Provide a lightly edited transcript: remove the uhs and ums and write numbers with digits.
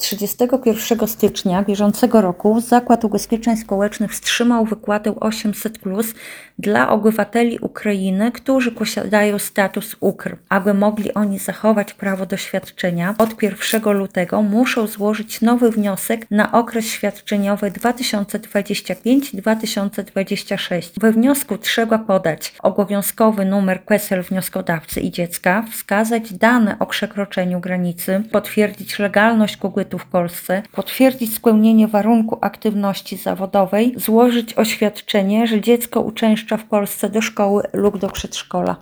31 stycznia bieżącego roku Zakład Ubezpieczeń Społecznych wstrzymał wypłatę 800+ dla obywateli Ukrainy, którzy posiadają status UKR. Aby mogli oni zachować prawo do świadczenia, od 1 lutego muszą złożyć nowy wniosek na okres świadczeniowy 2025-2026. We wniosku trzeba podać obowiązkowy numer PESEL wnioskodawcy i dziecka, wskazać dane o przekroczeniu granicy, potwierdzić legalność pobytu w Polsce, potwierdzić spełnienie warunku aktywności zawodowej, złożyć oświadczenie, że dziecko uczęszcza w Polsce do szkoły lub do przedszkola.